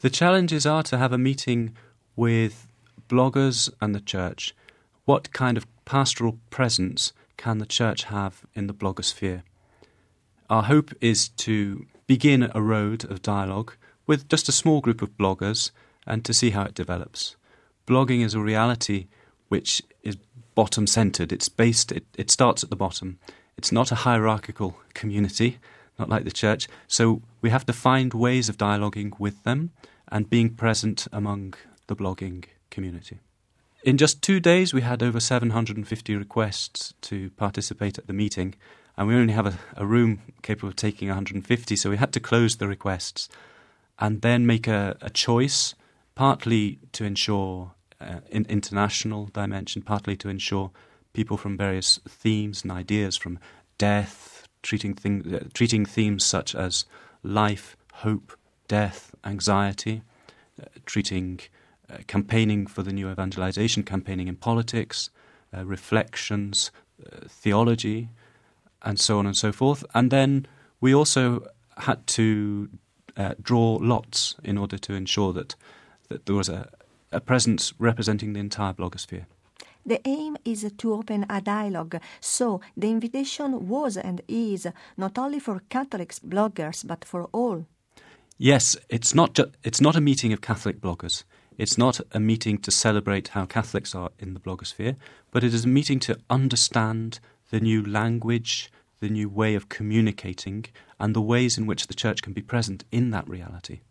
The challenges are to have a meeting with bloggers and the church. What kind of pastoral presence can the church have in the blogosphere? Our hope is to begin a road of dialogue with just a small group of bloggers and to see how it develops. Blogging is a reality which is bottom-centred. It starts at the bottom. It's not a hierarchical community, not like the church. So we have to find ways of dialoguing with them and being present among the blogging community. In just 2 days, we had over 750 requests to participate at the meeting, and we only have a room capable of taking 150, so we had to close the requests and then make a choice, partly to ensure international dimension, partly to ensure people from various themes and ideas, from death, treating themes such as life, hope, death, anxiety, treating campaigning for the new evangelization, campaigning in politics, reflections, theology, and so on and so forth. And then we also had to draw lots in order to ensure that there was a presence representing the entire blogosphere. The aim is to open a dialogue, so the invitation was and is not only for Catholics bloggers, but for all. Yes, it's not a meeting of Catholic bloggers. It's not a meeting to celebrate how Catholics are in the blogosphere, but it is a meeting to understand the new language, the new way of communicating, and the ways in which the church can be present in that reality.